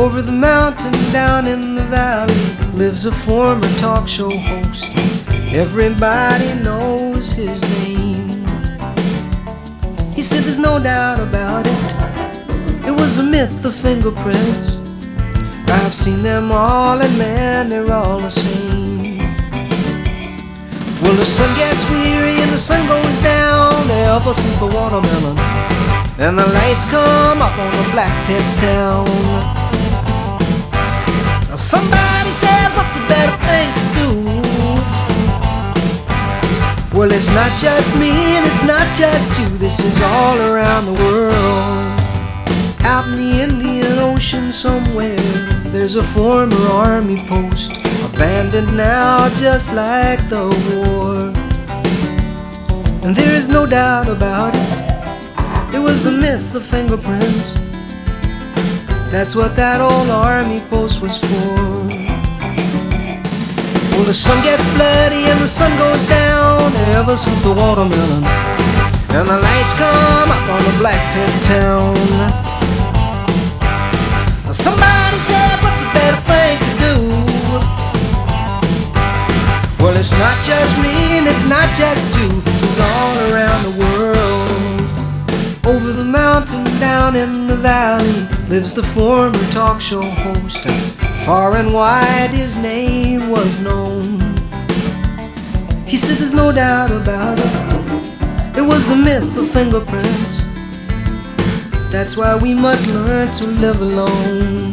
Over the mountain, down in the valley, lives a former talk show host. Everybody knows his name. He said there's no doubt about it, it was a myth, the fingerprints. I've seen them all, and man, they're all the same. Well, the sun gets weary and the sun goes down ever since the watermelon, and the lights come up on the Black Pit town. Now somebody says, what's a better thing to do? Well, it's not just me and it's not just you, this is all around the world. Out in the Indian Ocean somewhere, there's a former army post, abandoned now just like the war. And there is no doubt about it, it was the myth of fingerprints. That's what that old army post was for. Well, the sun gets bloody and the sun goes down ever since the watermelon, and the lights come up on the Black Pit town. Now somebody said, what's a better thing to do? Well, it's not just me and it's not just you, this is all around the world. Over the mountain, down in the valley, lives the former talk show host, and far and wide his name was known. He said there's no doubt about it, it was the myth of fingerprints. That's why we must learn to live alone.